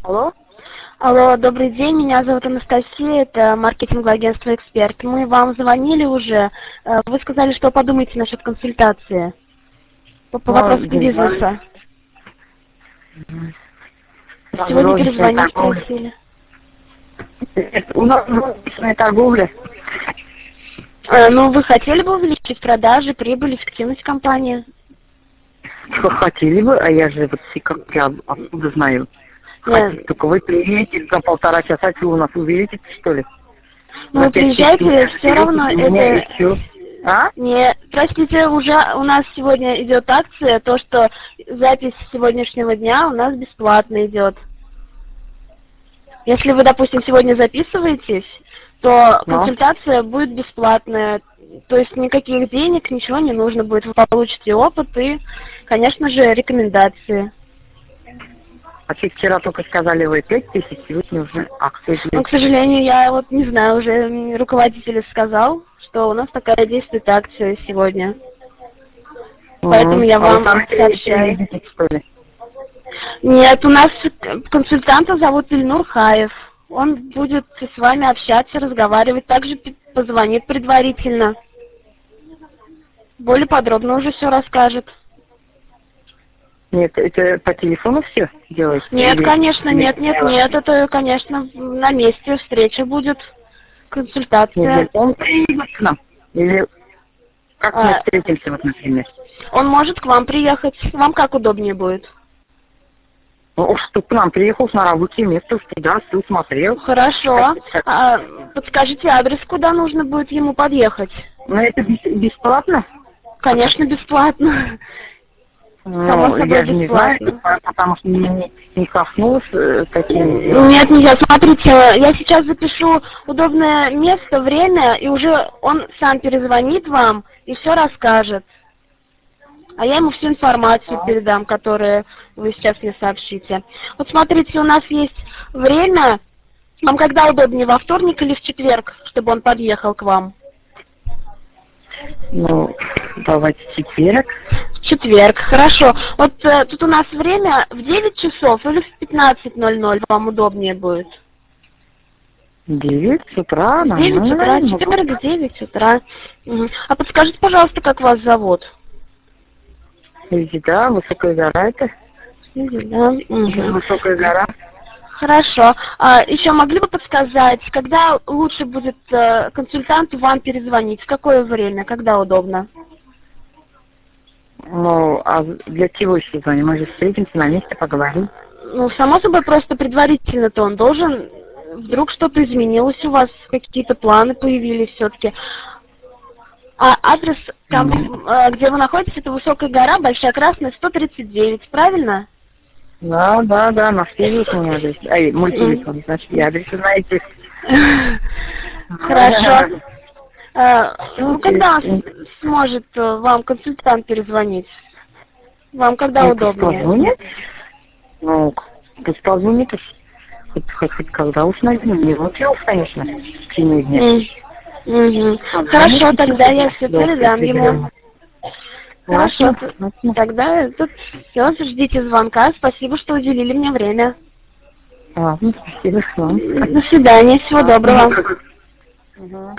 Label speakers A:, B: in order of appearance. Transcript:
A: Алло?
B: Алло, добрый день, меня зовут Анастасия, это маркетинговое агентство «Эксперт». Мы вам звонили уже, вы сказали, что подумаете насчет консультации по вопросам бизнеса. Сегодня перезвонить просили.
A: У нас розничная торговля.
B: Ну, вы хотели бы увеличить продажи, прибыль, эффективность компании?
A: Что хотели бы, а я же вот как я откуда знаю. Хотите, только вы приедете за 1,5 часа, что у нас увеличите, что ли?
B: Ну, приезжайте, все равно это...
A: А?
B: Не, простите, уже у нас сегодня идет акция, то, что запись сегодняшнего дня у нас бесплатно идет. Если вы, допустим, сегодня записываетесь, то консультация будет бесплатная. То есть никаких денег, ничего не нужно будет. Вы получите опыт и, конечно же, рекомендации.
A: А вчера только сказали, вы 5000, сегодня уже акция.
B: Ну, к сожалению, я вот не знаю, уже руководитель сказал, что у нас такая действует акция сегодня. Поэтому я вам сообщаю. Нет, у нас консультанта зовут Ильнур Хаев. Он будет с вами общаться, разговаривать, также позвонит предварительно. Более подробно уже все расскажет.
A: Нет, это по телефону все делается?
B: Нет, конечно, нет, это, конечно, на месте встреча будет, консультация.
A: Нет, он приедет к нам? Или как мы встретимся, вот, например?
B: Он может к вам приехать, вам как удобнее будет?
A: Ну, что к нам приехал на рабочее место, всегда все смотрел.
B: Хорошо. Подскажите адрес, куда нужно будет ему подъехать?
A: Ну, это бесплатно?
B: Конечно, бесплатно.
A: Ну, я же не знаю, потому что не коснулась такими...
B: Нет, смотрите, я сейчас запишу удобное место, время, и уже он сам перезвонит вам и все расскажет. А я ему всю информацию передам, которую вы сейчас мне сообщите. Вот смотрите, у нас есть время. Вам когда удобнее, во вторник или в четверг, чтобы он подъехал к вам?
A: Ну, давайте четверг.
B: В четверг, хорошо. Вот тут у нас время в 9 часов или в 15:00 вам удобнее будет?
A: 9 утра,
B: 9 утра, четверг, 9 утра. А подскажите, пожалуйста, как вас зовут?
A: Да, Высокая гора это.
B: Да.
A: Высокая гора.
B: Хорошо. Еще могли бы подсказать, когда лучше будет консультанту вам перезвонить? В какое время? Когда удобно?
A: Ну, а для чего еще звоним? Мы же встретимся на месте, поговорим.
B: Ну, само собой, просто предварительно-то он должен... Вдруг что-то изменилось у вас, какие-то планы появились все-таки. А адрес, там, где вы находитесь, это Высокая гора, Большая Красная, 139, правильно?
A: Да, на телефон мой адрес. Мой телефон, значит, и адрес знаете.
B: Хорошо. Ну, когда сможет вам консультант перезвонить? Вам когда удобнее?
A: Позвонит? Ну, пусть позвонит, хоть когда уж найдем. Не ночью, конечно, в течение дня.
B: Хорошо, тогда я все передам ему. Хорошо, тогда тут все, ждите звонка. Спасибо, что уделили мне время.
A: Ладно, спасибо вам.
B: До свидания, всего доброго.